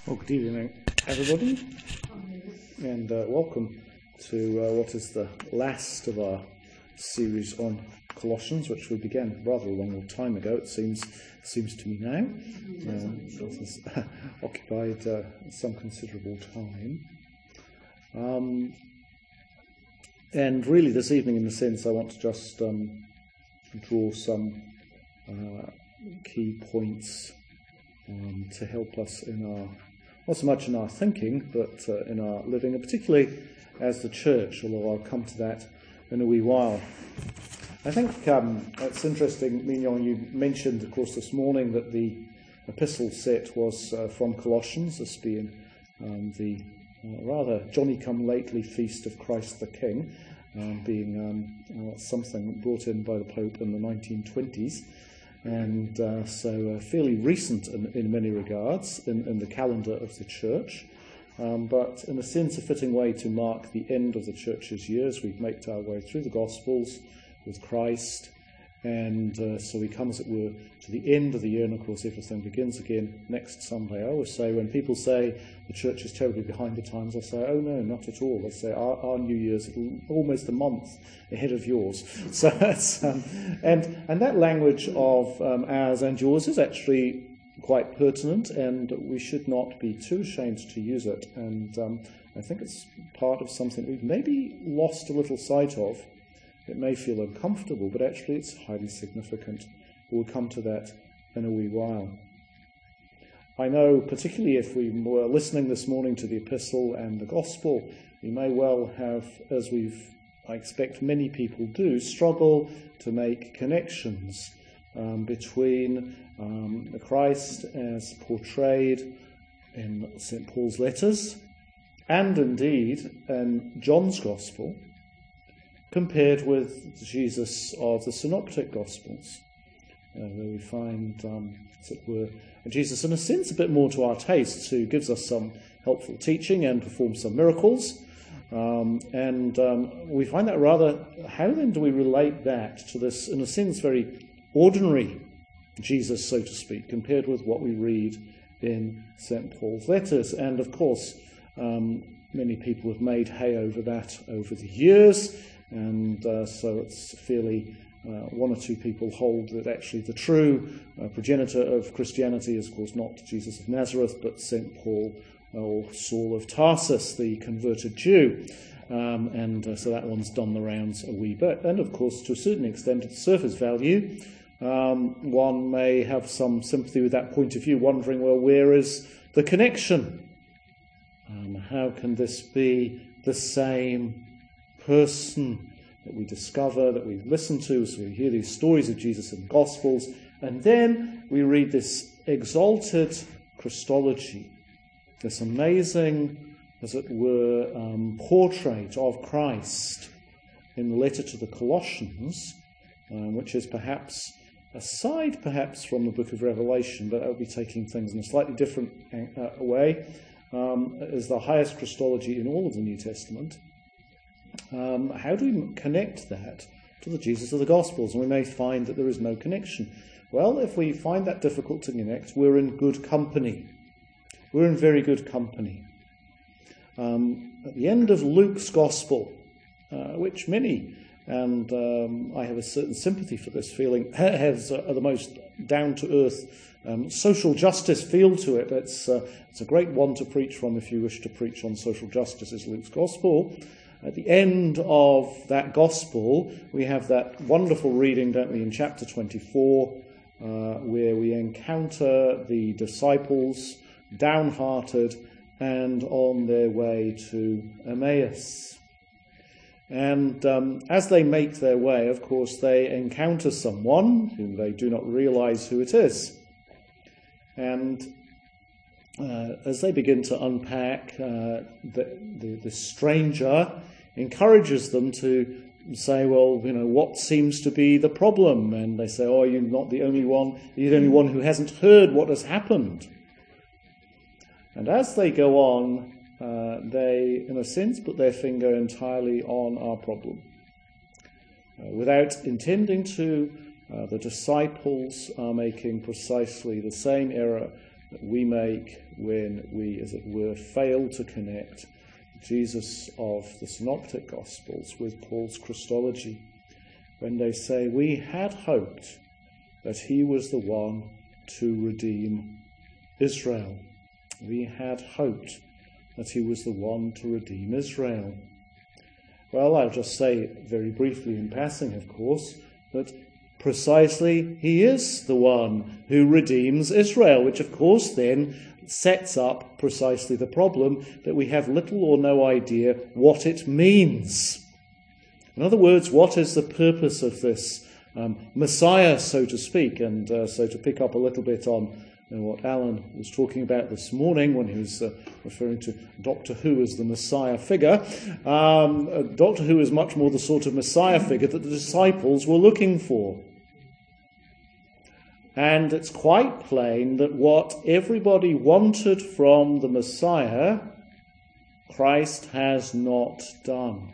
Well, good evening, everybody, and welcome to what is the last of our series on Colossians, which we began rather a long time ago. It seems to me now. It has occupied some considerable time. And really, this evening, in a sense, I want to just draw some key points to help us in our, not so much in our thinking, but in our living, and particularly as the church, although I'll come to that in a wee while. I think it's interesting, Mignon, you mentioned, of course, this morning that the epistle set was from Colossians, this being the rather Johnny-come-lately feast of Christ the King, being something brought in by the Pope in the 1920s. And so fairly recent in many regards in the calendar of the church, but in a sense a fitting way to mark the end of the church's years. We've made our way through the Gospels with Christ, and so we come, as it were, to the end of the year, and of course everything begins again next Sunday. I always say, when people say the church is terribly behind the times, I say, oh no, not at all. I say our New Year's almost a month ahead of yours. So that's, and that language of ours and yours is actually quite pertinent, and we should not be too ashamed to use it. And I think it's part of something we've maybe lost a little sight of. It may feel uncomfortable, but actually it's highly significant. We'll come to that in a wee while. I know, particularly if we were listening this morning to the epistle and the gospel, we may well have, as I expect many people do, struggle to make connections between Christ as portrayed in St. Paul's letters, and indeed in John's gospel, compared with Jesus of the Synoptic Gospels, where we find, as it were, Jesus in a sense a bit more to our tastes, who gives us some helpful teaching and performs some miracles. And we find that rather, how then do we relate that to this, in a sense, very ordinary Jesus, so to speak, compared with what we read in St. Paul's letters? And of course, many people have made hay over that over the years. And so it's fairly, one or two people hold that actually the true progenitor of Christianity is, of course, not Jesus of Nazareth, but St. Paul or Saul of Tarsus, the converted Jew. And so that one's done the rounds a wee bit. And of course, to a certain extent, at surface value, one may have some sympathy with that point of view, wondering, well, where is the connection? How can this be the same person that we discover, that we listen to, so we hear these stories of Jesus in the Gospels, and then we read this exalted Christology, this amazing, as it were, portrait of Christ in the letter to the Colossians, which is perhaps aside perhaps from the book of Revelation, but that would be taking things in a slightly different way, is the highest Christology in all of the New Testament. How do we connect that to the Jesus of the Gospels? And we may find that there is no connection. Well, if we find that difficult to connect, we're in good company. We're in very good company. At the end of Luke's Gospel, which many, and I have a certain sympathy for this feeling, has the most down-to-earth social justice feel to it. It's a great one to preach from if you wish to preach on social justice, is Luke's Gospel. At the end of that gospel, we have that wonderful reading, don't we, in chapter 24, where we encounter the disciples downhearted and on their way to Emmaus. And as they make their way, of course, they encounter someone whom they do not realize who it is. And as they begin to unpack, the stranger encourages them to say, well, what seems to be the problem? And they say, oh, you're not the only one. You're the only one who hasn't heard what has happened. And as they go on, they, in a sense, put their finger entirely on our problem. Without intending to, the disciples are making precisely the same error that we make when we, as it were, fail to connect Jesus of the Synoptic Gospels with Paul's Christology, when they say, we had hoped that he was the one to redeem Israel. We had hoped that he was the one to redeem Israel. Well, I'll just say very briefly in passing, of course, that precisely he is the one who redeems Israel, which of course then sets up precisely the problem that we have little or no idea what it means. In other words, what is the purpose of this Messiah, so to speak? And so to pick up a little bit on what Alan was talking about this morning when he was referring to Doctor Who as the Messiah figure. Doctor Who is much more the sort of Messiah figure that the disciples were looking for. And it's quite plain that what everybody wanted from the Messiah, Christ has not done.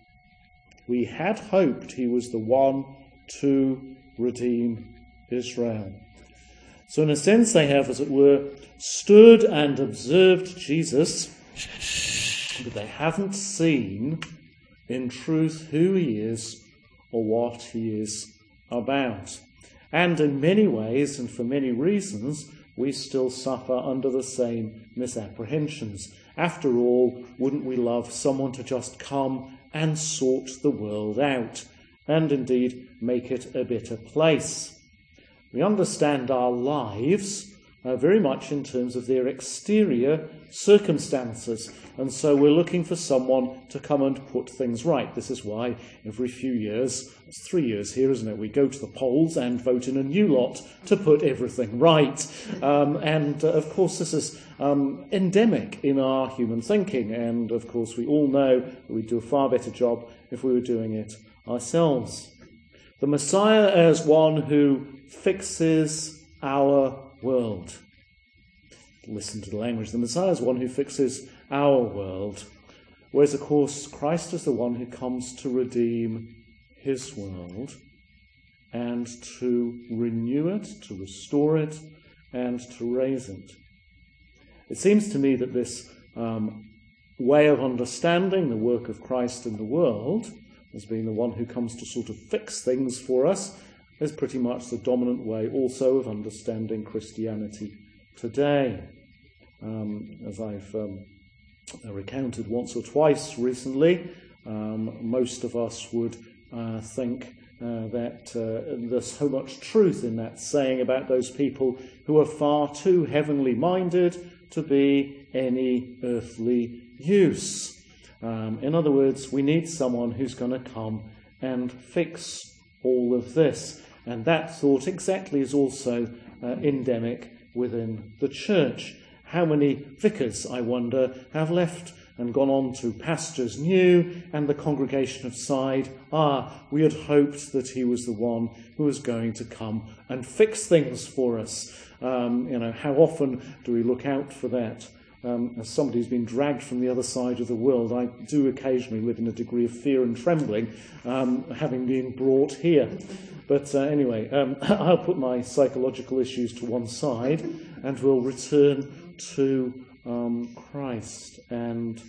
We had hoped he was the one to redeem Israel. So in a sense they have, as it were, stood and observed Jesus, but they haven't seen in truth who he is or what he is about. And in many ways and for many reasons, we still suffer under the same misapprehensions. After all, wouldn't we love someone to just come and sort the world out, and indeed make it a better place? We understand our lives very much in terms of their exterior circumstances, and so we're looking for someone to come and put things right. This is why every few years, it's 3 years here, isn't it, we go to the polls and vote in a new lot to put everything right. Of course this is endemic in our human thinking, and of course we all know that we'd do a far better job if we were doing it ourselves. The Messiah as one who fixes our world. Listen to the language. The Messiah is one who fixes our world. Whereas, of course, Christ is the one who comes to redeem his world and to renew it, to restore it, and to raise it. It seems to me that this way of understanding the work of Christ in the world as being the one who comes to sort of fix things for us is pretty much the dominant way also of understanding Christianity today. As I've recounted once or twice recently, most of us would think that there's so much truth in that saying about those people who are far too heavenly minded to be any earthly use. In other words, we need someone who's going to come and fix all of this. And that thought exactly is also endemic within the church. How many vicars, I wonder, have left and gone on to pastures new and the congregation have sighed, we had hoped that he was the one who was going to come and fix things for us. How often do we look out for that? As somebody who's been dragged from the other side of the world, I do occasionally live in a degree of fear and trembling, having been brought here. But anyway, I'll put my psychological issues to one side and we'll return to Christ and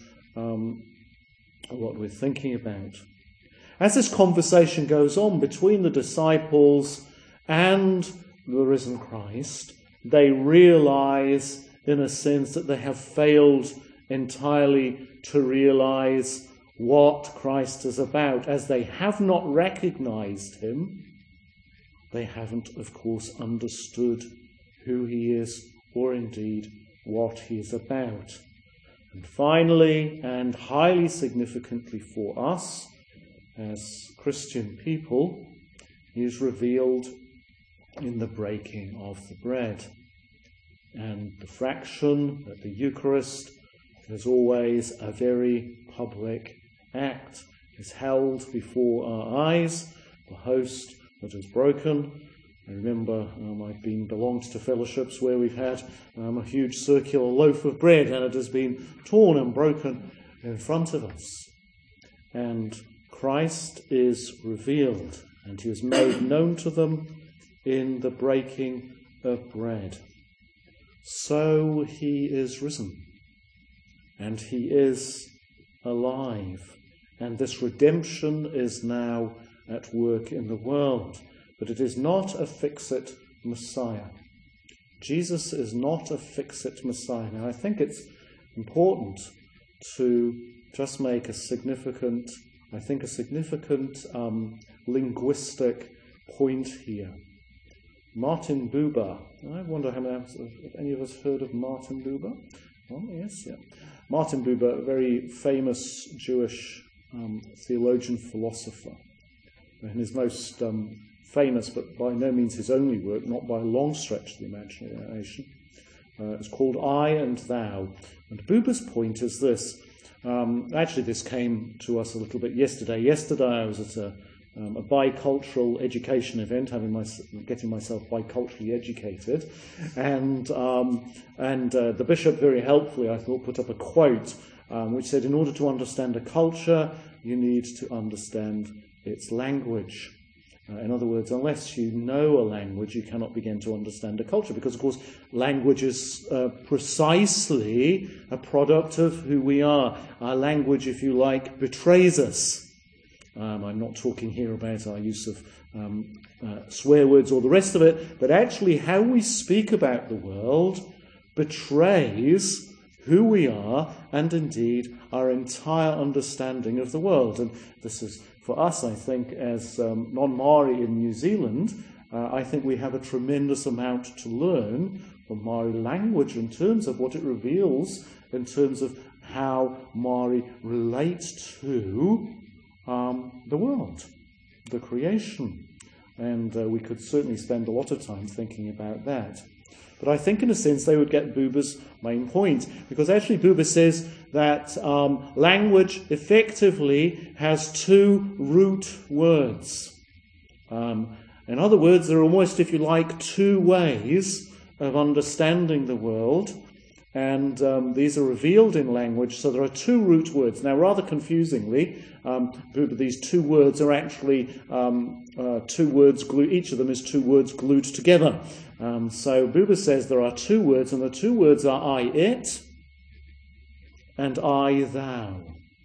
what we're thinking about. As this conversation goes on between the disciples and the risen Christ, they realize, in a sense, that they have failed entirely to realize what Christ is about. As they have not recognized him, they haven't, of course, understood who he is or indeed what he is about. And finally, and highly significantly for us as Christian people, he is revealed in the breaking of the bread. And the fraction at the Eucharist is always a very public act. It's held before our eyes, the host that is broken. I remember I've belonged to fellowships where we've had a huge circular loaf of bread and it has been torn and broken in front of us. And Christ is revealed and he is made known to them in the breaking of bread. so he is risen, and he is alive, and this redemption is now at work in the world. But it is not a fix-it Messiah. Jesus is not a fix-it Messiah. Now, I think it's important to just make a significant linguistic point here. Martin Buber. I wonder have any of us heard of Martin Buber? Oh, yes, yeah. Martin Buber, a very famous Jewish theologian, philosopher. And his most famous, but by no means his only work, not by a long stretch of the imagination, it's called I and Thou. And Buber's point is this. Actually, this came to us a little bit yesterday. Yesterday I was at a bicultural education event, getting myself biculturally educated, and the bishop very helpfully, I thought, put up a quote which said, in order to understand a culture, you need to understand its language. In other words, unless you know a language, you cannot begin to understand a culture, because, of course, language is precisely a product of who we are. Our language, if you like, betrays us. I'm not talking here about our use of swear words or the rest of it, but actually how we speak about the world betrays who we are and indeed our entire understanding of the world. And this is, for us, I think, as non-Maori in New Zealand, I think we have a tremendous amount to learn from Maori language in terms of what it reveals, in terms of how Maori relates to the world, the creation. And we could certainly spend a lot of time thinking about that. But I think, in a sense, they would get Buber's main point, because actually Buber says that language effectively has two root words. In other words, there are almost, if you like, two ways of understanding the world, and these are revealed in language, so there are two root words. Now, rather confusingly, Buber, these two words are actually two words glued, each of them is two words glued together. So Buber says there are two words, and the two words are I, it, and I, thou.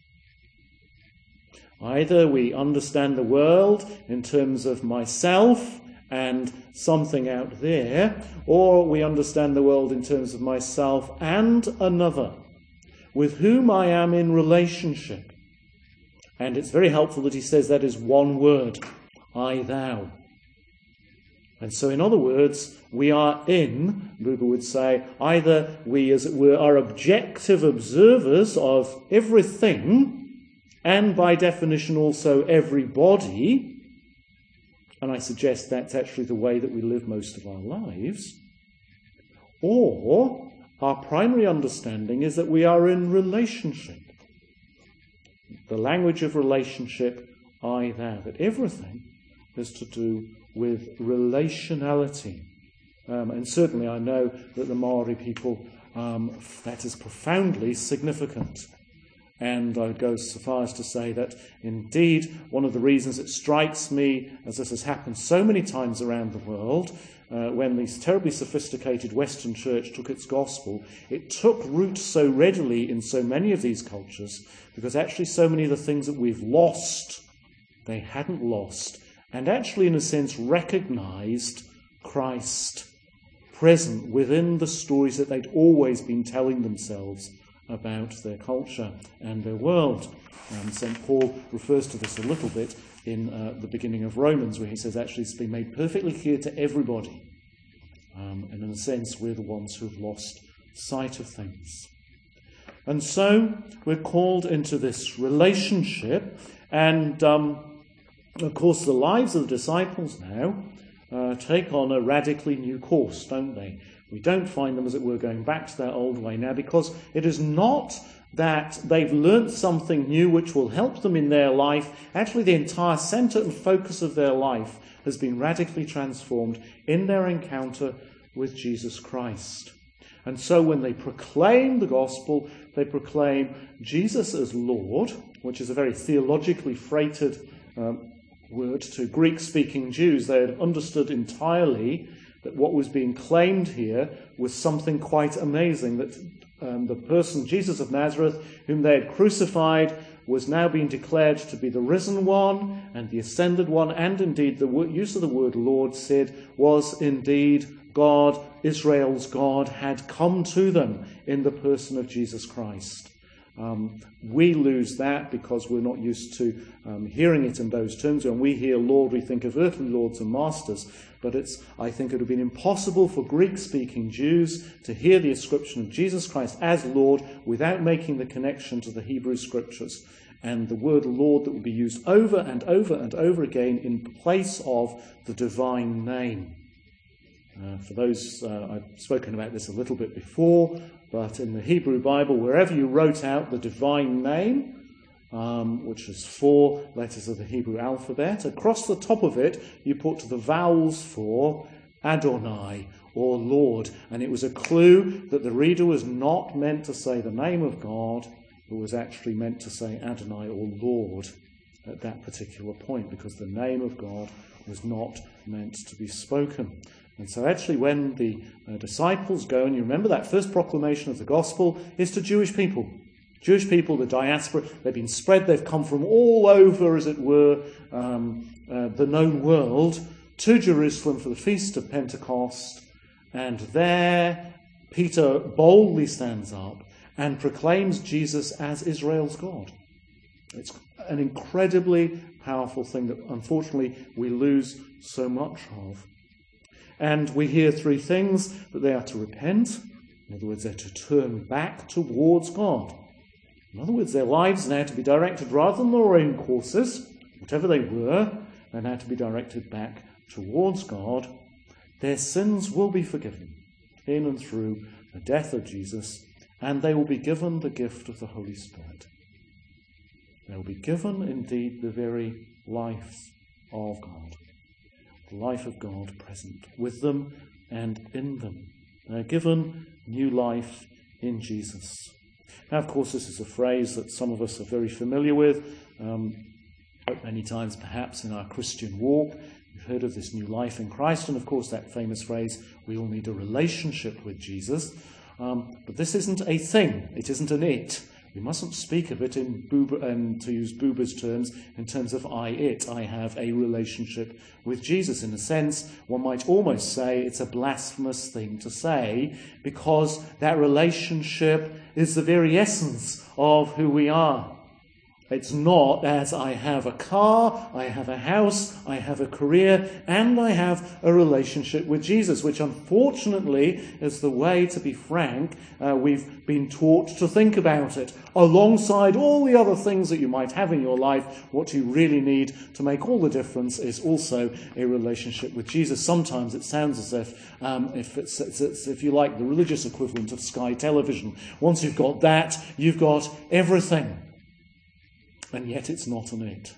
Either we understand the world in terms of myself and something out there, or we understand the world in terms of myself and another, with whom I am in relationship. And it's very helpful that he says that is one word, I, thou. And so, in other words, we are in, Buber would say, either we, as it were, are objective observers of everything, and by definition also everybody, and I suggest that's actually the way that we live most of our lives, or our primary understanding is that we are in relationship. The language of relationship, I, thou, that everything is to do with relationality. And certainly I know that the Maori people, that is profoundly significant. And I would go so far as to say that indeed one of the reasons it strikes me, as this has happened so many times around the world, when this terribly sophisticated Western church took its gospel, it took root so readily in so many of these cultures, because actually so many of the things that we've lost, they hadn't lost, and actually in a sense recognized Christ present within the stories that they'd always been telling themselves about their culture and their world. St. Paul refers to this a little bit in the beginning of Romans, where he says actually it's been made perfectly clear to everybody. And in a sense, we're the ones who've lost sight of things. And so we're called into this relationship, and of course the lives of the disciples now take on a radically new course, don't they? We don't find them, as it were, going back to their old way now, because it is not that they've learnt something new which will help them in their life. Actually, the entire centre and focus of their life has been radically transformed in their encounter with Jesus Christ. And so when they proclaim the gospel, they proclaim Jesus as Lord, which is a very theologically freighted word to Greek-speaking Jews. They had understood entirely that what was being claimed here was something quite amazing, that the person, Jesus of Nazareth, whom they had crucified, was now being declared to be the risen one and the ascended one, and indeed the use of the word Lord said was indeed God, Israel's God, had come to them in the person of Jesus Christ. We lose that because we're not used to hearing it in those terms. When we hear Lord, we think of earthly lords and masters. But I think it would have been impossible for Greek-speaking Jews to hear the ascription of Jesus Christ as Lord without making the connection to the Hebrew Scriptures. And the word Lord that would be used over and over and over again in place of the divine name. For those, I've spoken about this a little bit before, but in the Hebrew Bible, wherever you wrote out the divine name, which is 4 letters of the Hebrew alphabet, across the top of it, you put the vowels for Adonai, or Lord. And it was a clue that the reader was not meant to say the name of God, but was actually meant to say Adonai, or Lord, at that particular point, because the name of God was not meant to be spoken. And so actually when the disciples go, and you remember that first proclamation of the gospel is to Jewish people. Jewish people, the diaspora, they've been spread, they've come from all over, as it were, the known world, to Jerusalem for the Feast of Pentecost. And there Peter boldly stands up and proclaims Jesus as Israel's God. It's an incredibly powerful thing that unfortunately we lose so much of. And we hear 3 things: that they are to repent, in other words, they're to turn back towards God. In other words, their lives are now to be directed, rather than their own courses, whatever they were, they're now to be directed back towards God. Their sins will be forgiven in and through the death of Jesus, and they will be given the gift of the Holy Spirit. They will be given, indeed, the very life of God. The life of God present with them and in them. They are given new life in Jesus. Now, of course, this is a phrase that some of us are very familiar with. Many times, perhaps, in our Christian walk, we've heard of this new life in Christ. And, of course, that famous phrase, we all need a relationship with Jesus. But this isn't a thing. It isn't an it. We mustn't speak of it in to use Buber's terms, in terms of it. I have a relationship with Jesus. In a sense, one might almost say it's a blasphemous thing to say, because that relationship is the very essence of who we are. It's not as I have a car, I have a house, I have a career, and I have a relationship with Jesus, which unfortunately is the way, to be frank, we've been taught to think about it. Alongside all the other things that you might have in your life, what you really need to make all the difference is also a relationship with Jesus. Sometimes it sounds as if you like, the religious equivalent of Sky Television. Once you've got that, you've got everything. And yet it's not an it.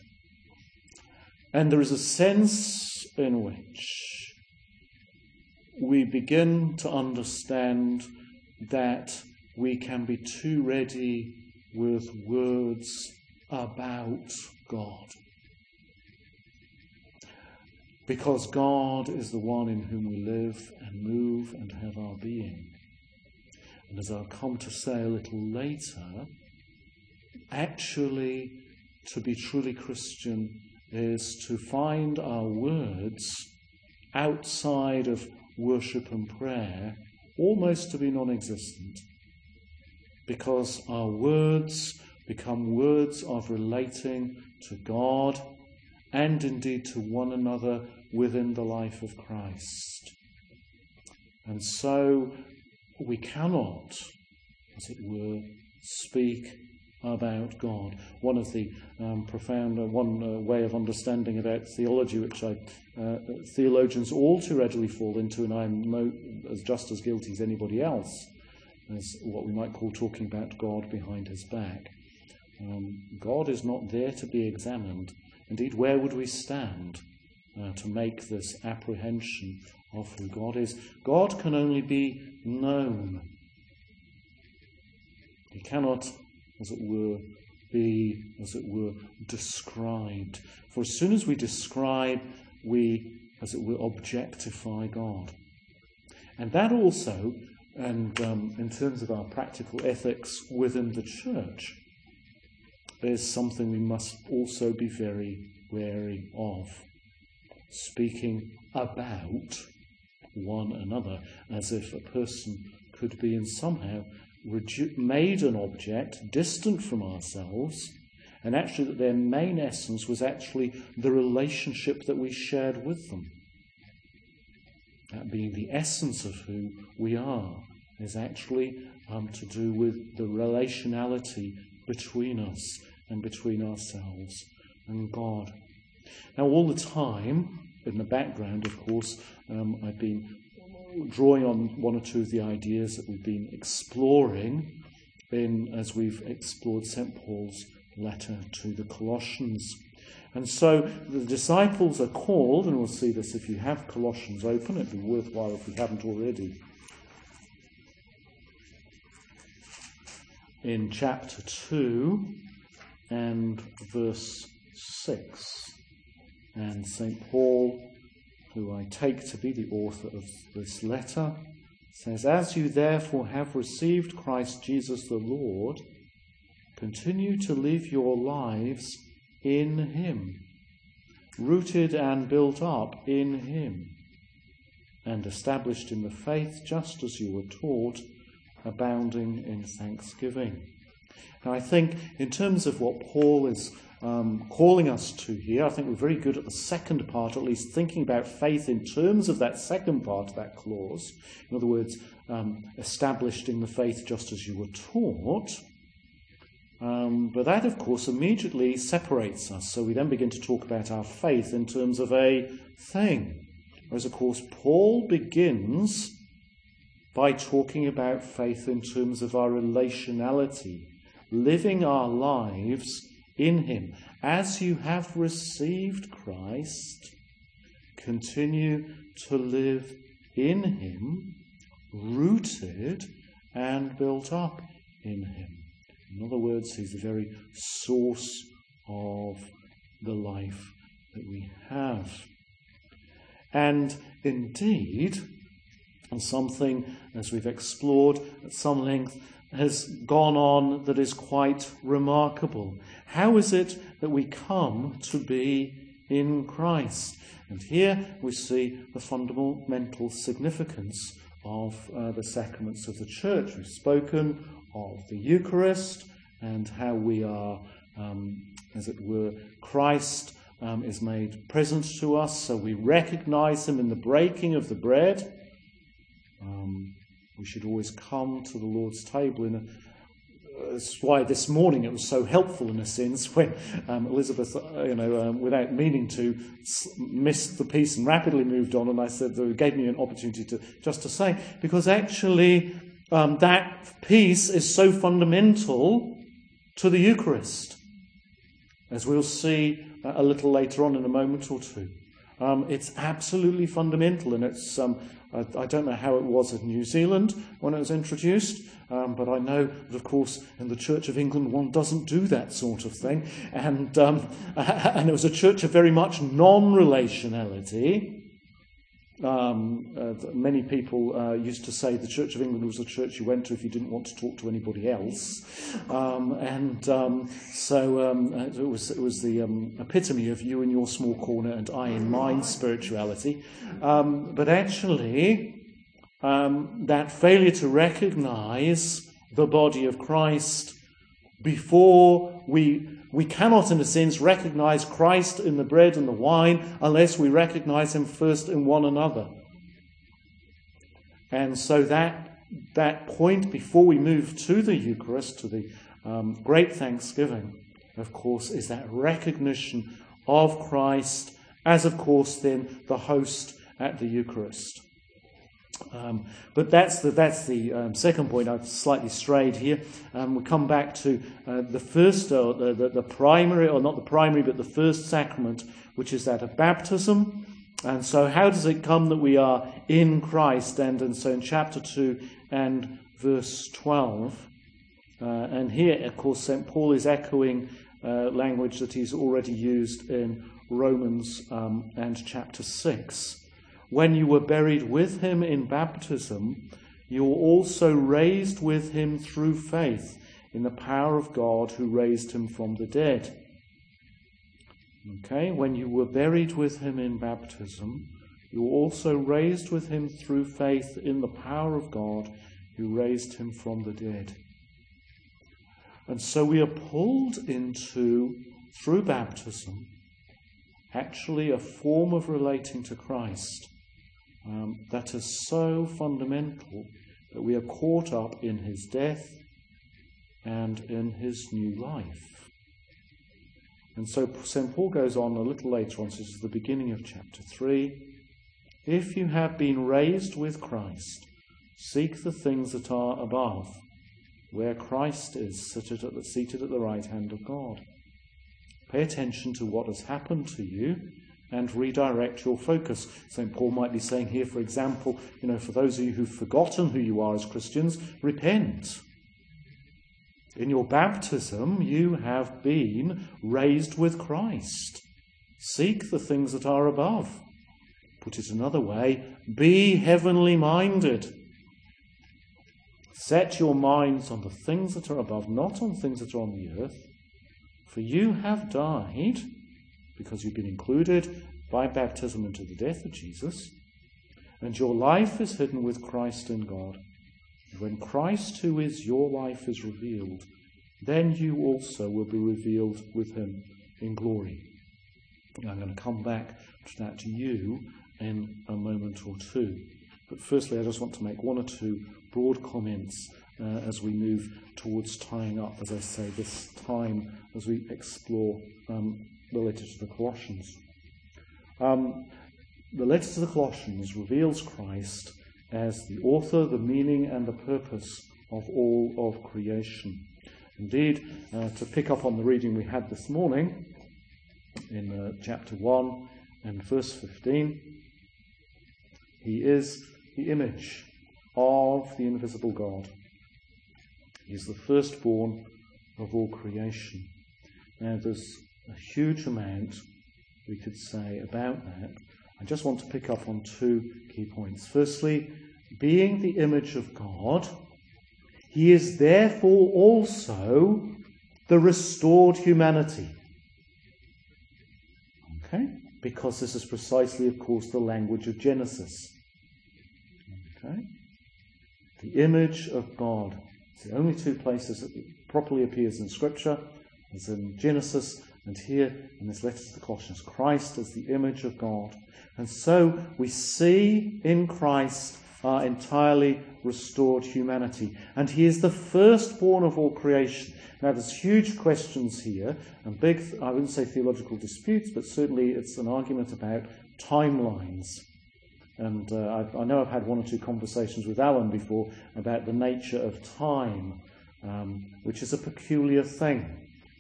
And there is a sense in which we begin to understand that we can be too ready with words about God. Because God is the one in whom we live and move and have our being. And as I'll come to say a little later, actually, to be truly Christian is to find our words outside of worship and prayer almost to be non-existent, because our words become words of relating to God and indeed to one another within the life of Christ. And so we cannot, as it were, speak about God. One of the one way of understanding about theology, which theologians all too readily fall into, and I'm just as guilty as anybody else, is what we might call talking about God behind his back. God is not there to be examined. Indeed, where would we stand to make this apprehension of who God is? God can only be known. He cannot, as it were, be, as it were, described. For as soon as we describe, we, as it were, objectify God. And that also, and in terms of our practical ethics within the church, is something we must also be very wary of. Speaking about one another as if a person could be in somehow made an object distant from ourselves, and actually that their main essence was actually the relationship that we shared with them. That being the essence of who we are is actually to do with the relationality between us and between ourselves and God. Now, all the time, in the background, of course, I've been drawing on one or two of the ideas that we've been exploring as we've explored St. Paul's letter to the Colossians. And so the disciples are called, and we'll see this if you have Colossians open, it'd be worthwhile if we haven't already. In chapter 2 and verse 6. And St. Paul, who I take to be the author of this letter, says, "As you therefore have received Christ Jesus the Lord, continue to live your lives in him, rooted and built up in him, and established in the faith just as you were taught, abounding in thanksgiving." Now I think in terms of what Paul is calling us to here, I think we're very good at the second part, at least thinking about faith in terms of that second part of that clause. In other words, established in the faith just as you were taught. But that, of course, immediately separates us. So we then begin to talk about our faith in terms of a thing. Whereas, of course, Paul begins by talking about faith in terms of our relationality, living our lives in him. As you have received Christ, continue to live in him, rooted and built up in him. In other words, he's the very source of the life that we have. And indeed, something, as we've explored at some length, has gone on that is quite remarkable. How is it that we come to be in Christ? And here we see the fundamental significance of the sacraments of the church. We've spoken of the Eucharist and how we are, as it were, Christ is made present to us, so we recognize him in the breaking of the bread. We should always come to the Lord's table. That's why this morning it was so helpful in a sense when Elizabeth, without meaning to, missed the piece and rapidly moved on, and I said that it gave me an opportunity to say, because actually that piece is so fundamental to the Eucharist, as we'll see a little later on in a moment or two. It's absolutely fundamental, and it's I don't know how it was in New Zealand when it was introduced, but I know that, of course, in the Church of England one doesn't do that sort of thing, and it was a church of very much non-relationality. Many people used to say the Church of England was the church you went to if you didn't want to talk to anybody else, so it was the epitome of you in your small corner and I in mine spirituality. But actually, that failure to recognise the body of Christ before we cannot, in a sense, recognise Christ in the bread and the wine unless we recognise him first in one another. And so that point before we move to the Eucharist, to the great thanksgiving, of course, is that recognition of Christ as, of course, then the host at the Eucharist. But that's the second point. I've slightly strayed here. We come back to the first, the primary, or not the primary, but the first sacrament, which is that of baptism. And so how does it come that we are in Christ? And so in chapter 2 and verse 12, and here, of course, St. Paul is echoing language that he's already used in Romans and chapter 6, when you were buried with him in baptism, you were also raised with him through faith in the power of God who raised him from the dead. Okay, when you were buried with him in baptism, you were also raised with him through faith in the power of God who raised him from the dead. And so we are pulled into, through baptism, actually a form of relating to Christ that is so fundamental that we are caught up in his death and in his new life. And so St. Paul goes on a little later on, so this is the beginning of chapter 3. If you have been raised with Christ, seek the things that are above, where Christ is seated at the right hand of God. Pay attention to what has happened to you and redirect your focus. St. Paul might be saying here, for example, for those of you who've forgotten who you are as Christians, repent. In your baptism, you have been raised with Christ. Seek the things that are above. Put it another way, be heavenly minded. Set your minds on the things that are above, not on things that are on the earth. For you have died, because you've been included by baptism into the death of Jesus, and your life is hidden with Christ in God. And when Christ, who is your life, is revealed, then you also will be revealed with him in glory. I'm going to come back to that to you in a moment or two. But firstly, I just want to make one or two broad comments as we move towards tying up, as I say, this time as we explore the letter to the Colossians. The letter to the Colossians reveals Christ as the author, the meaning, and the purpose of all of creation. Indeed, to pick up on the reading we had this morning in chapter 1 and verse 15, he is the image of the invisible God. He is the firstborn of all creation. Now, there's a huge amount we could say about that. I just want to pick up on two key points. Firstly, being the image of God, he is therefore also the restored humanity. Okay? Because this is precisely, of course, the language of Genesis. Okay? The image of God. It's the only two places that it properly appears in Scripture, as in Genesis and here in this letter to the Colossians. Christ as the image of God. And so we see in Christ our entirely restored humanity. And he is the firstborn of all creation. Now there's huge questions here, and big, I wouldn't say theological disputes, but certainly it's an argument about timelines. And I know I've had one or two conversations with Alan before about the nature of time, which is a peculiar thing.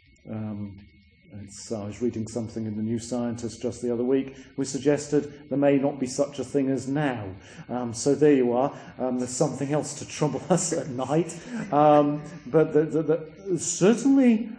I was reading something in the New Scientist just the other week which suggested there may not be such a thing as now. So there you are. There's something else to trouble us at night. But certainly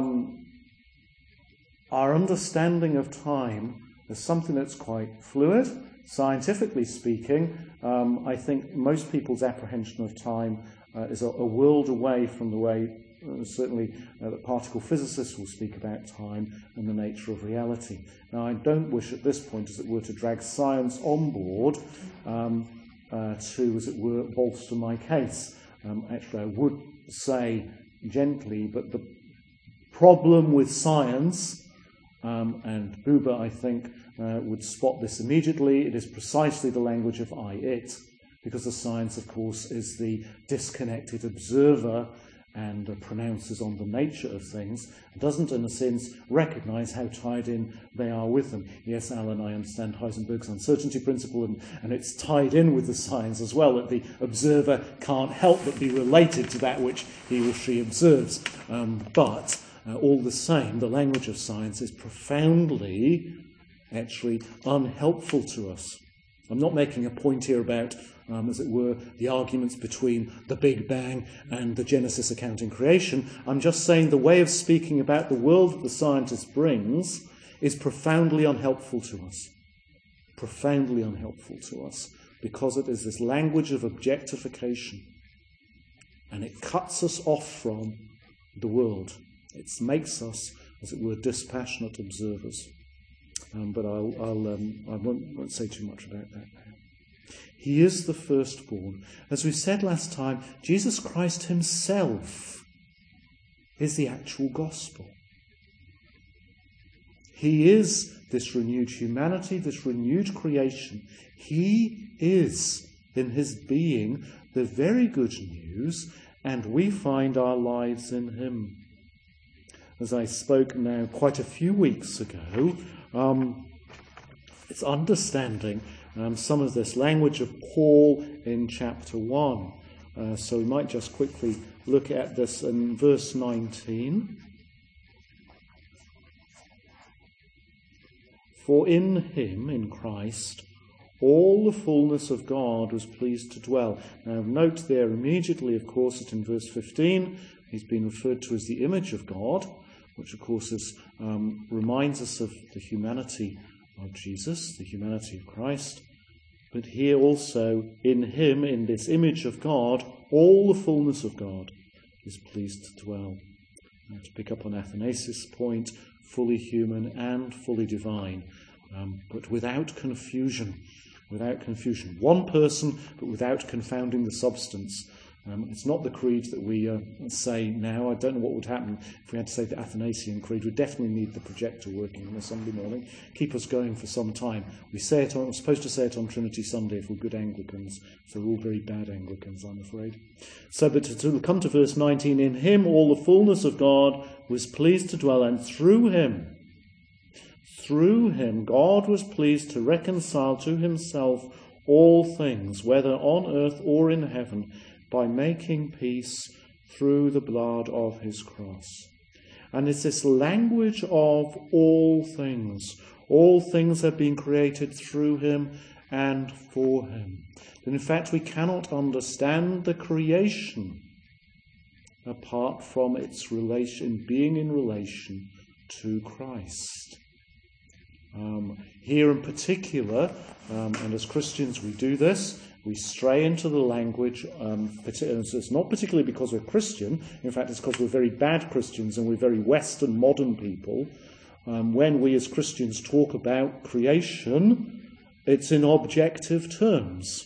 our understanding of time is something that's quite fluid. Scientifically speaking, I think most people's apprehension of time is a world away from the way certainly the particle physicists will speak about time and the nature of reality. Now, I don't wish at this point, as it were, to drag science on board to, as it were, bolster my case. Actually, I would say gently, but the problem with science, and Buber, I think, would spot this immediately, it is precisely the language of I-it, because the science, of course, is the disconnected observer and pronounces on the nature of things, doesn't, in a sense, recognise how tied in they are with them. Yes, Alan, I understand Heisenberg's uncertainty principle, and it's tied in with the science as well, that the observer can't help but be related to that which he or she observes. But all the same, the language of science is profoundly, actually, unhelpful to us. I'm not making a point here about, as it were, the arguments between the Big Bang and the Genesis account in creation. I'm just saying the way of speaking about the world that the scientist brings is profoundly unhelpful to us. profoundly unhelpful to us, because it is this language of objectification, and it cuts us off from the world. It makes us, as it were, dispassionate observers. But I won't say too much about that now. He is the firstborn. As we said last time, Jesus Christ himself is the actual gospel. He is this renewed humanity, this renewed creation. He is, in his being, the very good news, and we find our lives in him. As I spoke now quite a few weeks ago, it's understanding some of this language of Paul in chapter 1. So we might just quickly look at this in verse 19. For in him, in Christ, all the fullness of God was pleased to dwell. Now note there immediately, of course, that in verse 15 he's been referred to as the image of God, which of course reminds us of the humanity of Jesus, the humanity of Christ. But here also, in him, in this image of God, all the fullness of God is pleased to dwell. To pick up on Athanasius' point, fully human and fully divine, but without confusion. Without confusion. One person, but without confounding the substance. It's not the creed that we say now. I don't know what would happen if we had to say the Athanasian Creed. We definitely need the projector working on a Sunday morning. Keep us going for some time. We're supposed to say it on Trinity Sunday if we're good Anglicans. So we're all very bad Anglicans, I'm afraid. So, but to come to verse 19, in him all the fullness of God was pleased to dwell, and through him, God was pleased to reconcile to himself all things, whether on earth or in heaven, by making peace through the blood of his cross. And it's this language of all things. All things have been created through him and for him. And in fact, we cannot understand the creation apart from its relation, being in relation to Christ. Here in particular, and as Christians we do this, we stray into the language, it's not particularly because we're Christian, in fact it's because we're very bad Christians and we're very Western modern people. When we as Christians talk about creation, it's in objective terms.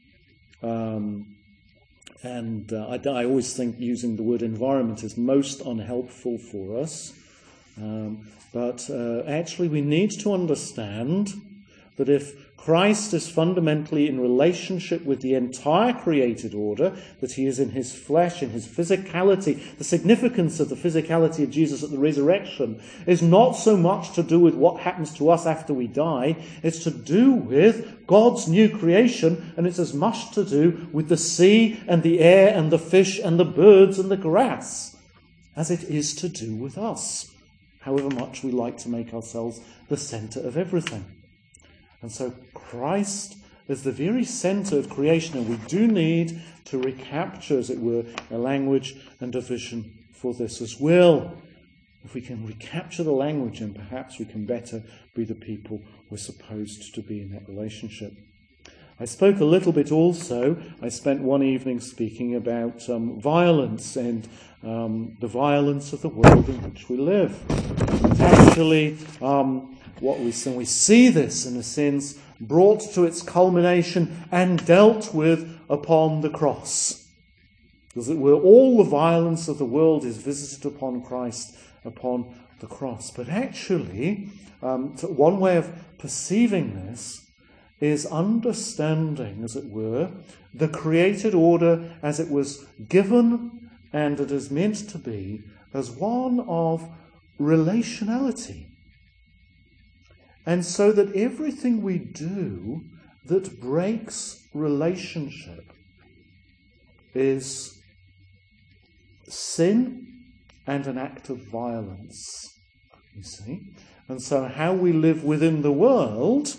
I always think using the word environment is most unhelpful for us. But actually we need to understand that if Christ is fundamentally in relationship with the entire created order, that he is in his flesh, in his physicality, the significance of the physicality of Jesus at the resurrection is not so much to do with what happens to us after we die, it's to do with God's new creation, and it's as much to do with the sea and the air and the fish and the birds and the grass as it is to do with us, however much we like to make ourselves the centre of everything. And so Christ is the very centre of creation, and we do need to recapture, as it were, a language and a vision for this as well. If we can recapture the language, then perhaps we can better be the people we're supposed to be in that relationship. I spoke a little bit also, I spent one evening speaking about violence and the violence of the world in which we live. And actually, what we see this, in a sense, brought to its culmination and dealt with upon the cross. As it were, all the violence of the world is visited upon Christ, upon the cross. But actually, one way of perceiving this is understanding, as it were, the created order as it was given and it is meant to be as one of relationality. And so that everything we do that breaks relationship is sin and an act of violence, you see. And so how we live within the world,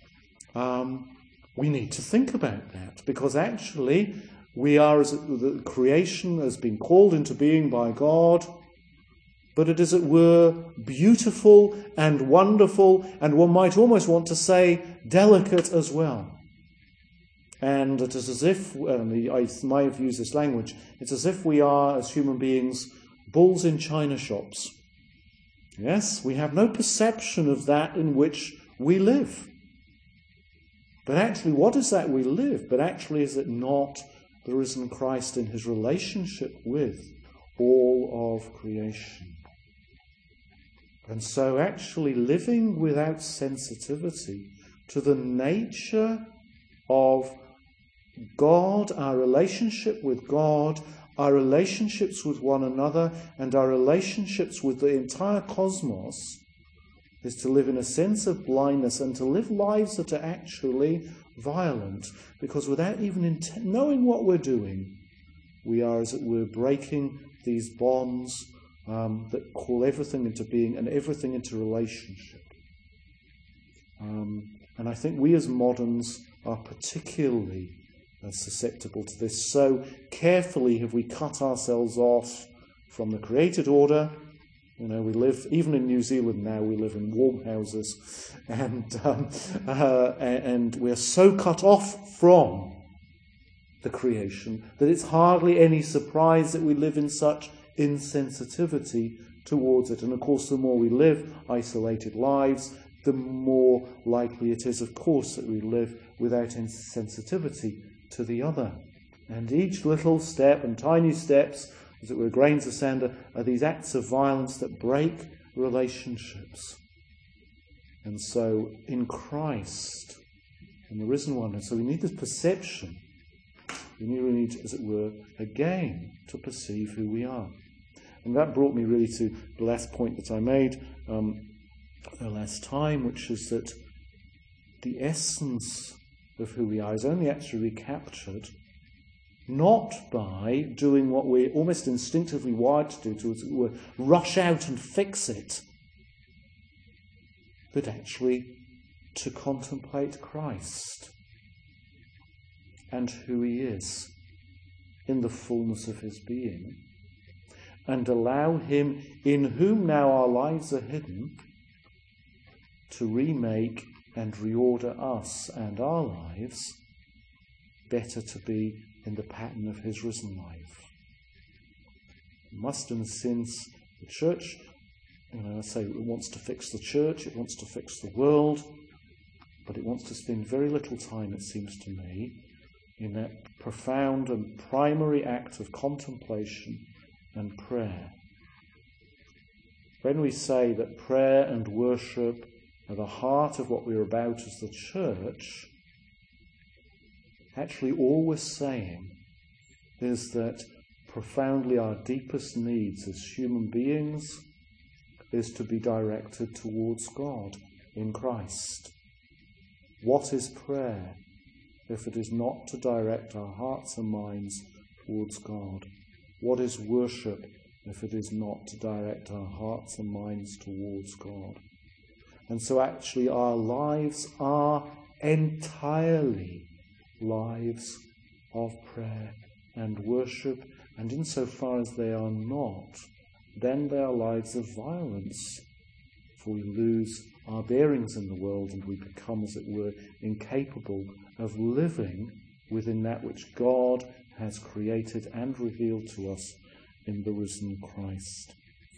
we need to think about that, because actually we are, as the creation has been called into being by God, but it is, as it were, beautiful and wonderful, and one might almost want to say delicate as well. And it is as if, I might have used this language, it's as if we are, as human beings, bulls in china shops. Yes, we have no perception of that in which we live. But actually, what is that we live? But actually, is it not the risen Christ in his relationship with all of creation? And so actually living without sensitivity to the nature of God, our relationship with God, our relationships with one another, and our relationships with the entire cosmos, is to live in a sense of blindness and to live lives that are actually violent. Because without even knowing what we're doing, we are, as it were, breaking these bonds that call everything into being and everything into relationship. And I think we as moderns are particularly susceptible to this. So carefully have we cut ourselves off from the created order. We live, even in New Zealand now, we live in warm houses, and we're so cut off from the creation that it's hardly any surprise that we live in such insensitivity towards it. And of course, the more we live isolated lives, the more likely it is, of course, that we live without sensitivity to the other. And each little step and tiny steps, as it were, grains of sand, are these acts of violence that break relationships. And so in Christ, in the risen one, and so we need this perception. We need, as it were, again to perceive who we are. And that brought me really to the last point that I made last time, which is that the essence of who we are is only actually recaptured not by doing what we're almost instinctively wired to do, to, as it were, rush out and fix it, but actually to contemplate Christ and who he is in the fullness of his being, and allow him, in whom now our lives are hidden, to remake and reorder us and our lives better to be in the pattern of his risen life. It must, in a sense, the church, I say it wants to fix the church, it wants to fix the world, but it wants to spend very little time, it seems to me, in that profound and primary act of contemplation and prayer. When we say that prayer and worship are the heart of what we're about as the church, actually all we're saying is that profoundly our deepest needs as human beings is to be directed towards God in Christ. What is prayer if it is not to direct our hearts and minds towards God? What is worship if it is not to direct our hearts and minds towards God? And so actually our lives are entirely lives of prayer and worship, and insofar as they are not, then they are lives of violence, for we lose our bearings in the world and we become, as it were, incapable of living within that which God has created and revealed to us in the risen Christ.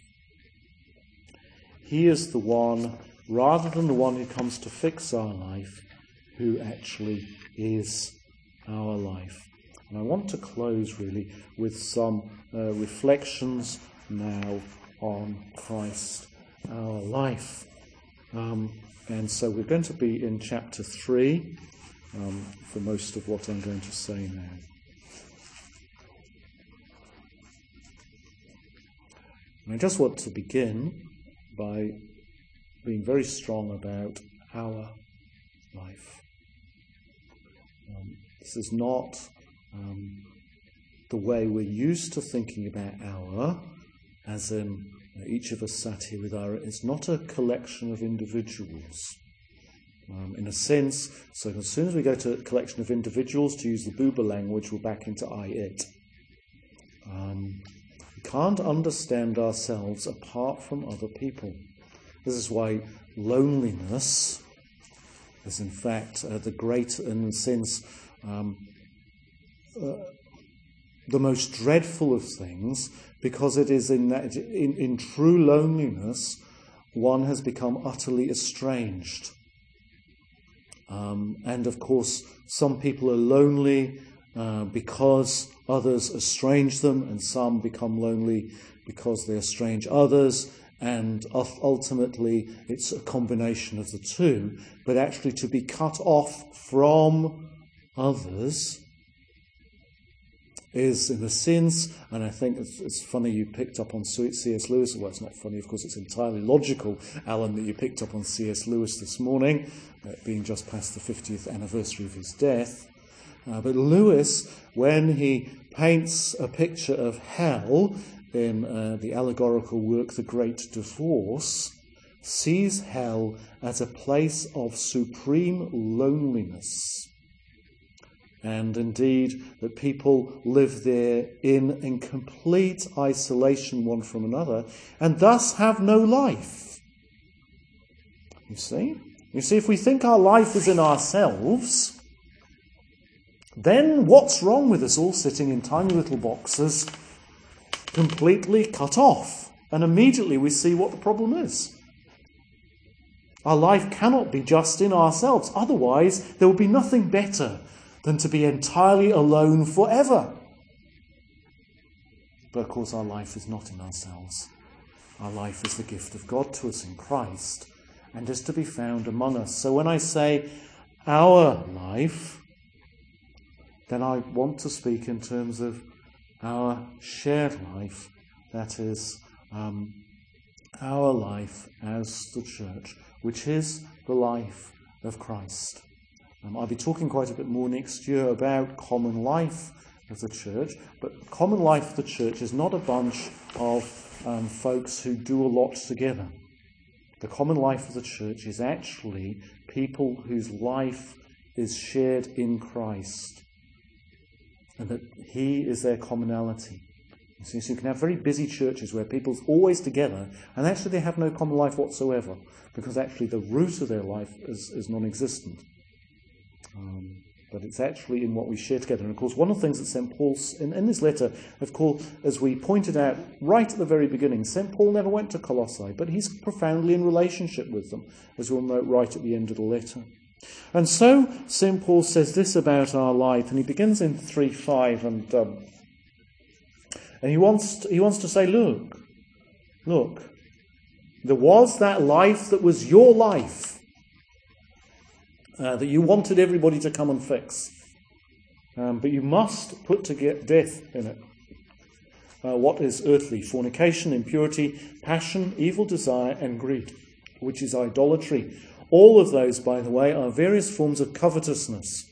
He is the one, rather than the one who comes to fix our life, who actually is our life. And I want to close really with some reflections now on Christ, our life. And so we're going to be in chapter 3 for most of what I'm going to say now. And I just want to begin by being very strong about our life. This is not the way we're used to thinking about our, as in each of us sat here with our. It's not a collection of individuals. In a sense, so as soon as we go to a collection of individuals, to use the Buber language, we're back into I, it. We can't understand ourselves apart from other people. This is why loneliness is in fact the great, in a sense, the most dreadful of things, because it is in true loneliness one has become utterly estranged. And of course, some people are lonely because others estrange them, and some become lonely because they estrange others, and ultimately it's a combination of the two. But actually to be cut off from others is, in a sense, and I think it's funny you picked up on C.S. Lewis. Well, it's not funny, of course, it's entirely logical, Alan, that you picked up on C.S. Lewis this morning, being just past the 50th anniversary of his death. But Lewis, when he paints a picture of hell in the allegorical work The Great Divorce, sees hell as a place of supreme loneliness. And indeed, that people live there in complete isolation one from another, and thus have no life. You see? If we think our life is in ourselves, then what's wrong with us all sitting in tiny little boxes, completely cut off? And immediately we see what the problem is. Our life cannot be just in ourselves. Otherwise, there will be nothing better than to be entirely alone forever. But of course our life is not in ourselves. Our life is the gift of God to us in Christ, and is to be found among us. So when I say our life, then I want to speak in terms of our shared life, that is, our life as the church, which is the life of Christ. I'll be talking quite a bit more next year about common life of the church, but common life of the church is not a bunch of folks who do a lot together. The common life of the church is actually people whose life is shared in Christ, and that He is their commonality. So you can have very busy churches where people's always together, and actually they have no common life whatsoever, because actually the root of their life is non-existent. But it's actually in what we share together. And of course, one of the things that St. Paul, in this letter, of course, as we pointed out right at the very beginning, St. Paul never went to Colossae, but he's profoundly in relationship with them, as we'll note right at the end of the letter. And so St. Paul says this about our life, and he begins in 3:5, and he wants to say, look, there was that life that was your life, that you wanted everybody to come and fix. But you must put to death in it what is earthly: fornication, impurity, passion, evil desire, and greed, which is idolatry. All of those, by the way, are various forms of covetousness.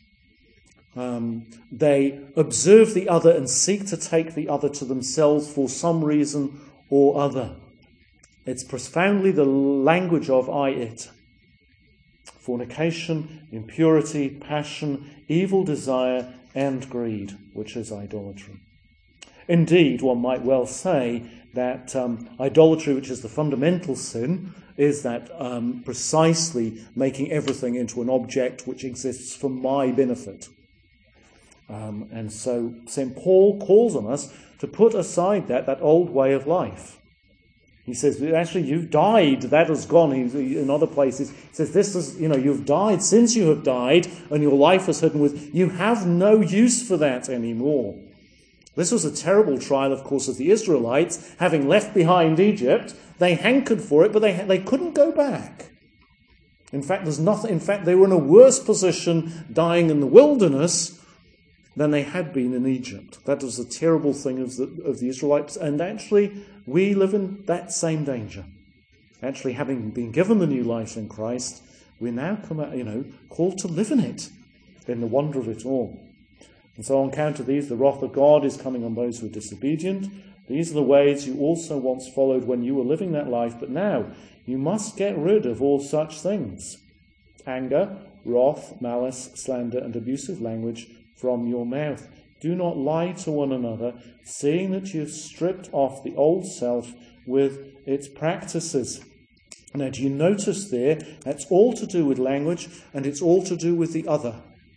They observe the other and seek to take the other to themselves for some reason or other. It's profoundly the language of I, it. Fornication, impurity, passion, evil desire, and greed, which is idolatry. Indeed, one might well say that idolatry, which is the fundamental sin, is that precisely making everything into an object which exists for my benefit. And so St. Paul calls on us to put aside that old way of life. He says, actually, you've died, that has gone. In other places, he says, this is, you've died. Since you have died and your life is hidden with, you have no use for that anymore. This was a terrible trial, of course, of the Israelites. Having left behind Egypt, they hankered for it, but they couldn't go back. In fact, they were in a worse position dying in the wilderness than they had been in Egypt. That was a terrible thing of the Israelites, and actually we live in that same danger. Actually, having been given the new life in Christ, we're now called to live in it, in the wonder of it all. And so on account of these, the wrath of God is coming on those who are disobedient. These are the ways you also once followed when you were living that life, but now you must get rid of all such things: anger, wrath, malice, slander, and abusive language from your mouth. Do not lie to one another, seeing that you have stripped off the old self with its practices. Now, do you notice there, that's all to do with language, and it's all to do with the other.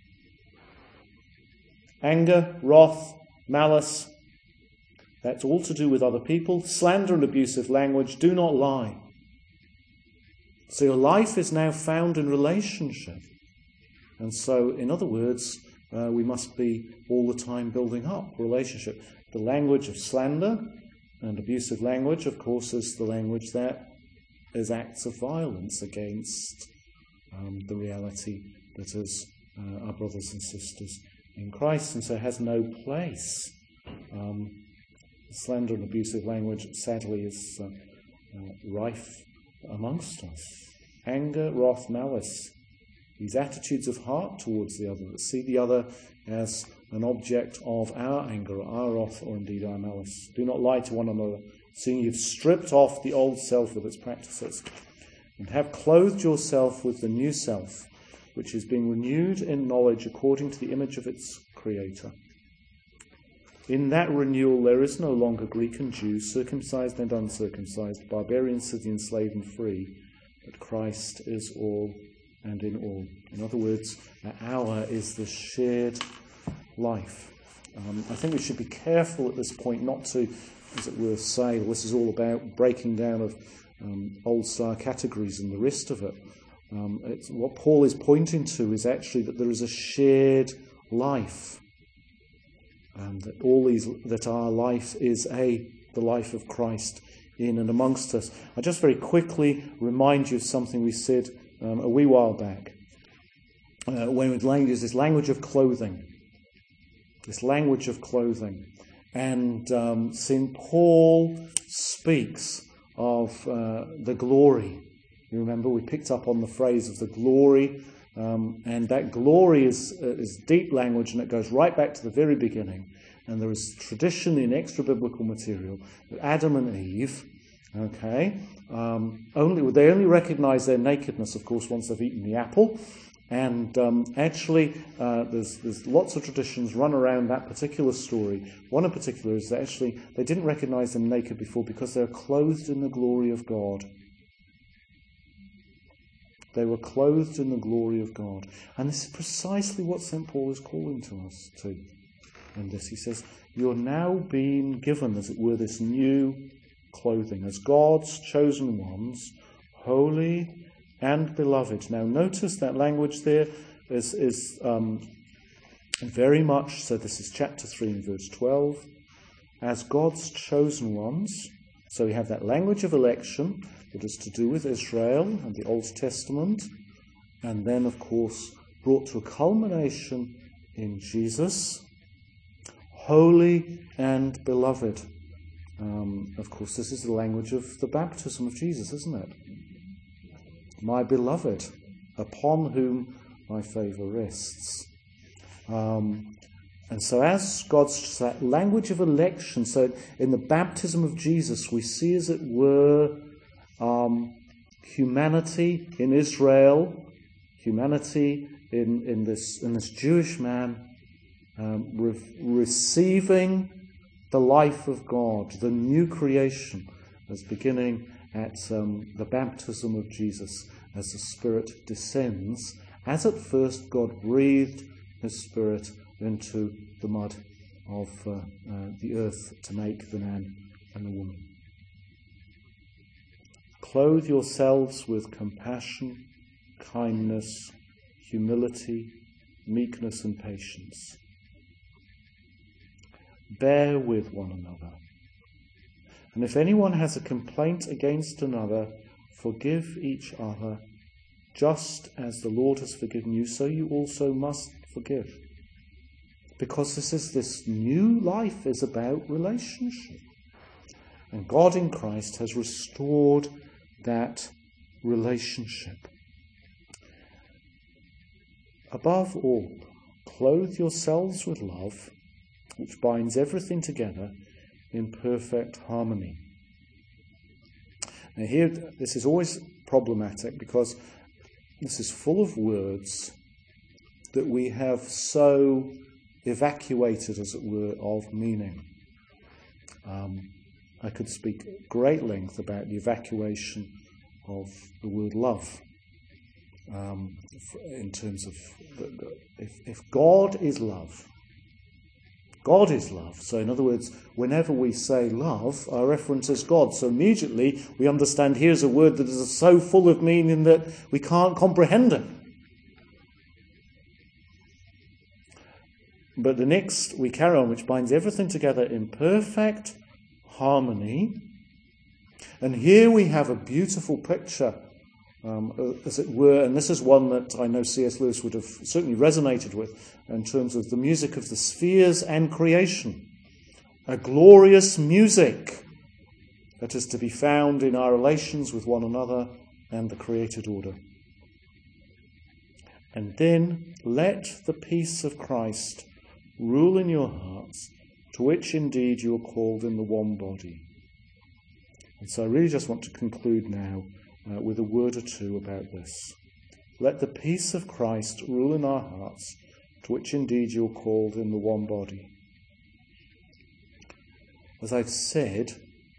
Anger, wrath, malice, that's all to do with other people. Slander and abusive language, do not lie. So your life is now found in relationship. And so, in other words, we must be all the time building up relationship. The language of slander and abusive language, of course, is the language that is acts of violence against the reality that is our brothers and sisters in Christ, and so has no place. Slander and abusive language, sadly, is rife amongst us. Anger, wrath, malice. These attitudes of heart towards the other that see the other as an object of our anger, our wrath, or indeed our malice. Do not lie to one another, seeing you've stripped off the old self with its practices, and have clothed yourself with the new self, which is being renewed in knowledge according to the image of its Creator. In that renewal there is no longer Greek and Jew, circumcised and uncircumcised, barbarian, Scythian, slave and free, but Christ is all and in all. In other words, our is the shared life. I think we should be careful at this point not to, as it were, say, well, this is all about breaking down of old-style categories and the rest of it. What Paul is pointing to is actually that there is a shared life, and that our life is the life of Christ in and amongst us. I just very quickly remind you of something we said a wee while back, when we language this language of clothing. This language of clothing. And St. Paul speaks of the glory. You remember we picked up on the phrase of the glory, and that glory is deep language, and it goes right back to the very beginning. And there is tradition in extra-biblical material that Adam and Eve, they only recognize their nakedness, of course, once they've eaten the apple. And there's lots of traditions run around that particular story. One in particular is that actually they didn't recognize them naked before because they were clothed in the glory of God. They were clothed in the glory of God. And this is precisely what St. Paul is calling to us to. And this, he says, you're now being given, as it were, this new clothing as God's chosen ones, holy and beloved. Now notice that language there is very much, so this is chapter 3 and verse 12, as God's chosen ones. So we have that language of election that is to do with Israel and the Old Testament, and then of course brought to a culmination in Jesus, holy and beloved. Of course, this is the language of the baptism of Jesus, isn't it? My beloved, upon whom my favour rests. And so as God's language of election, so in the baptism of Jesus, we see, as it were, humanity in Israel, humanity in this Jewish man, receiving the life of God, the new creation, as beginning at the baptism of Jesus, as the Spirit descends, as at first God breathed His Spirit into the mud of the earth to make the man and the woman. Clothe yourselves with compassion, kindness, humility, meekness and patience. Bear with one another. And if anyone has a complaint against another, forgive each other, just as the Lord has forgiven you, so you also must forgive. Because this new life is about relationship. And God in Christ has restored that relationship. Above all, clothe yourselves with love, which binds everything together in perfect harmony. Now here, this is always problematic because this is full of words that we have so evacuated, as it were, of meaning. I could speak at great length about the evacuation of the word love, in terms of if God is love, God is love. So in other words, whenever we say love, our reference is God. So immediately we understand here's a word that is so full of meaning that we can't comprehend it. But the next we carry on, which binds everything together in perfect harmony. And here we have a beautiful picture, as it were, and this is one that I know C.S. Lewis would have certainly resonated with in terms of the music of the spheres and creation. A glorious music that is to be found in our relations with one another and the created order. And then let the peace of Christ rule in your hearts, to which indeed you are called in the one body. And so I really just want to conclude now with a word or two about this. Let the peace of Christ rule in our hearts, to which indeed you are called in the one body. As I've said,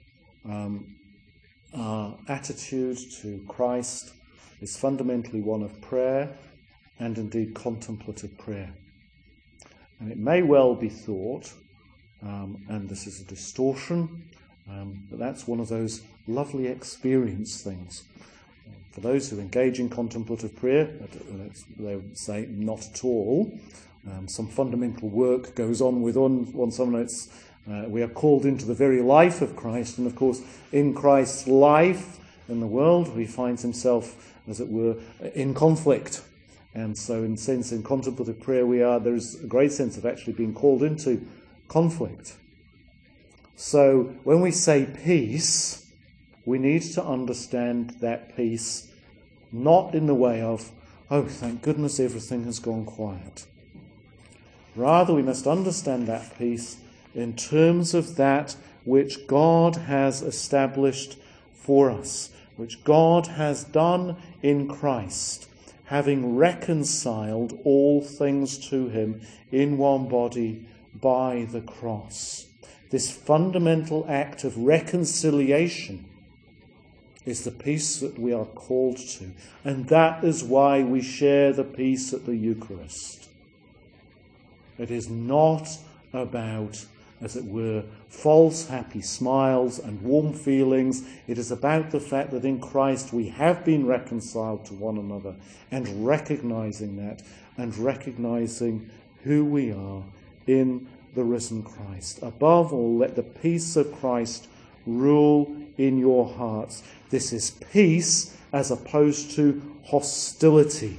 our attitude to Christ is fundamentally one of prayer and indeed contemplative prayer. And it may well be thought, and this is a distortion, but that's one of those lovely experience things. For those who engage in contemplative prayer, they would say not at all. Some fundamental work goes on within someone. We are called into the very life of Christ, and of course, in Christ's life in the world, he finds himself, as it were, in conflict. And so, in a sense, in contemplative prayer, there's a great sense of actually being called into conflict. So, when we say peace, we need to understand that peace not in the way of, oh, thank goodness everything has gone quiet. Rather, we must understand that peace in terms of that which God has established for us, which God has done in Christ, having reconciled all things to him in one body by the cross. This fundamental act of reconciliation is the peace that we are called to. And that is why we share the peace at the Eucharist. It is not about, as it were, false happy smiles and warm feelings. It is about the fact that in Christ we have been reconciled to one another, and recognizing that, and recognizing who we are in the risen Christ. Above all, let the peace of Christ rule in your hearts. This is peace as opposed to hostility.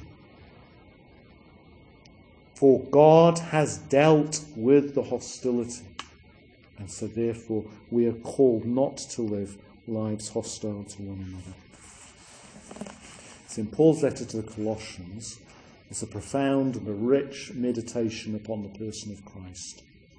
For God has dealt with the hostility. And so therefore we are called not to live lives hostile to one another. It's in Paul's letter to the Colossians. It's a profound and a rich meditation upon the person of Christ.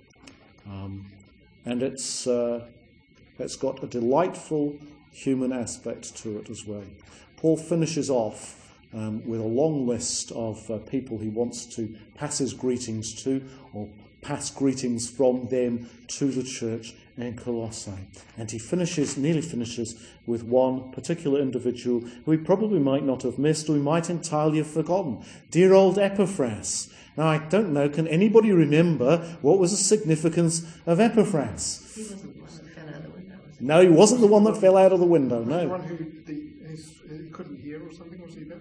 And it's got a delightful human aspect to it as well. Paul finishes off with a long list of people he wants to pass his greetings to, or pass greetings from them to the church in Colossae. And he nearly finishes with one particular individual who he probably might not have missed, or he might entirely have forgotten. Dear old Epaphras. Now, I don't know, can anybody remember what was the significance of Epaphras? He wasn't the one that fell out of the window, was he? No, he wasn't the one that fell out of the window, no. The one who couldn't hear or something, was he that?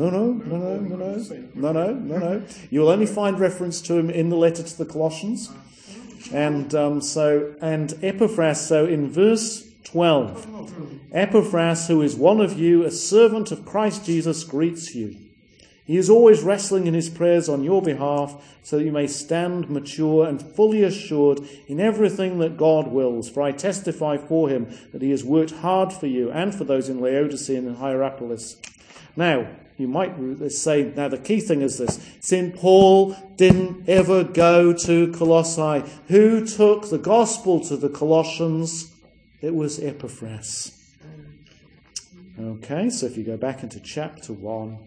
No. You will only find reference to him in the letter to the Colossians. And Epaphras, so in verse 12, Epaphras, who is one of you, a servant of Christ Jesus, greets you. He is always wrestling in his prayers on your behalf, so that you may stand mature and fully assured in everything that God wills. For I testify for him that he has worked hard for you and for those in Laodicea and in Hierapolis. Now, you might say, now the key thing is this. St. Paul didn't ever go to Colossae. Who took the gospel to the Colossians? It was Epaphras. Okay, so if you go back into chapter 1.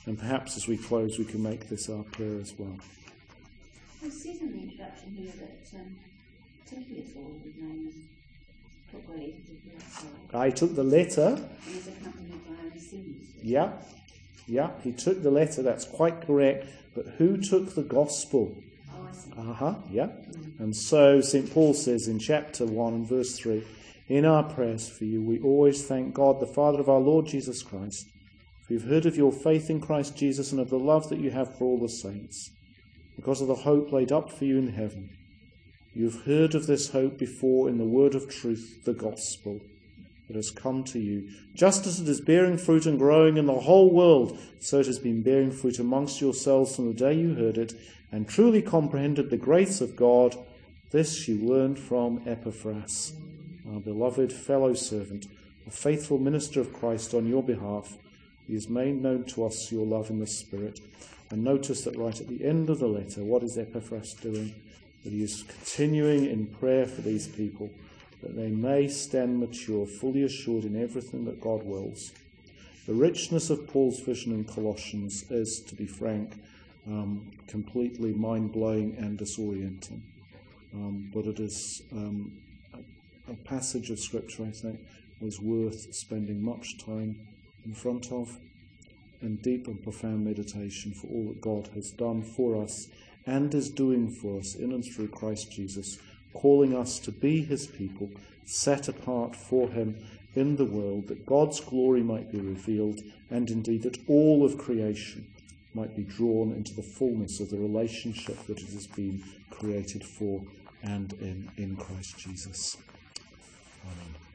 And perhaps as we close, we can make this our prayer as well. It says in the introduction here that Timotheus, or his name is, took the letter to the I took the letter. and was accompanied by Onesimus. Yeah, he took the letter, that's quite correct. But who took the gospel? Oh, I see. Yeah. And so St. Paul says in chapter 1 and verse 3, in our prayers for you, we always thank God, the Father of our Lord Jesus Christ. For we've heard of your faith in Christ Jesus and of the love that you have for all the saints, because of the hope laid up for you in heaven. You've heard of this hope before in the word of truth, the gospel, that has come to you. Just as it is bearing fruit and growing in the whole world, so it has been bearing fruit amongst yourselves from the day you heard it, and truly comprehended the grace of God. This you learned from Epaphras, our beloved fellow servant, a faithful minister of Christ on your behalf. He has made known to us your love in the Spirit. And notice that right at the end of the letter, what is Epaphras doing? That he is continuing in prayer for these people, that they may stand mature, fully assured in everything that God wills. The richness of Paul's vision in Colossians is, to be frank, completely mind-blowing and disorienting. But it is a passage of Scripture, I think, is worth spending much time in front of, and deep and profound meditation for all that God has done for us and is doing for us in and through Christ Jesus, calling us to be his people, set apart for him in the world, that God's glory might be revealed, and indeed that all of creation might be drawn into the fullness of the relationship that it has been created for and in Christ Jesus. Amen.